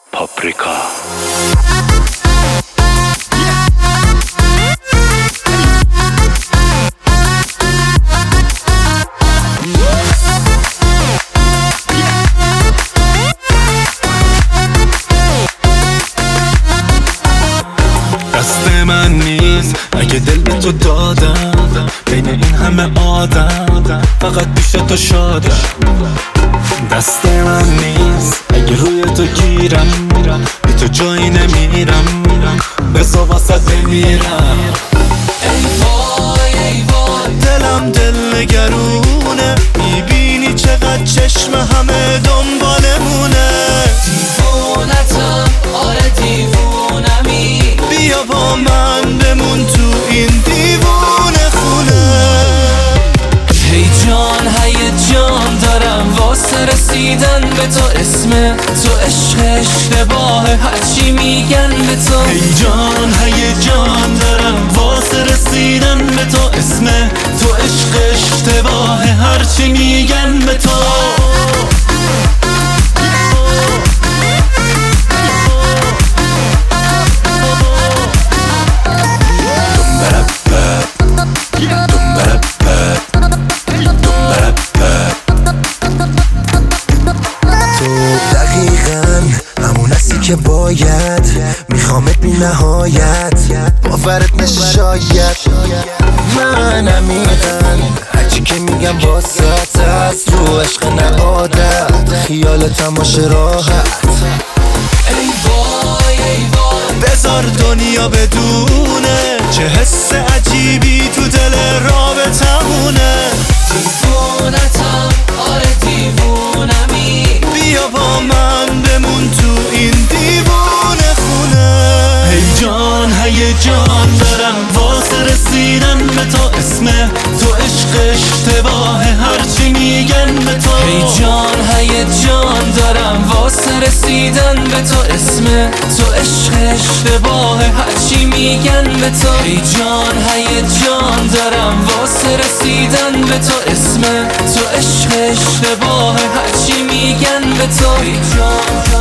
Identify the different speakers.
Speaker 1: پاپریکا.
Speaker 2: دست من نیست اگه دل به تو دادم، بین این همه آدم فقط پیش تو شادم. دست من نیست اگه روی تو گیرم، بی تو جایی نمیرم، بزا واسه بمیرم.
Speaker 3: ای وای ای وای
Speaker 2: دلم دل نگرونه، میبینی چقدر چشم همه دنبالمونه.
Speaker 3: دیوونتم آره دیوونمی،
Speaker 2: بیا با من بمون تو این دیوونه خونه.
Speaker 3: هیجان هیجان دارم واسه رسیدن به تو، اسم تو عشق اشتباهه هرچی میگن به تو.
Speaker 2: هیجان هیجان دارم واسه رسیدن به تو، اسم تو عشق اشتباهه هرچی میگن به تو.
Speaker 4: که باید میخوامت بی نهایت، باورت نشه شاید. من عمیقن هرچی که میگم واسط هست، رو عشق نه عادت، خیال تماشه راحت.
Speaker 3: ای وای ای وای
Speaker 2: بذار دنیا بدونه چه حس عجیبی تو دل رابطمونه.
Speaker 3: دیوونتم آره دیوونمی،
Speaker 2: بیا با من بمون تو این دیوونه خونه. هیجان هیجان دارم واسه رسیدن به تو، اسم تو عشق اشتباهه هرچی میگن به تو.
Speaker 3: هیجان هیجان دارم واسه رسیدن به تو، اسم تو عشق اشتباهه هرچی میگن به تو. هیجان هیجان دارم واسه رسیدن به تو، اسم تو عشق اشتباهه هرچی میگن به تو.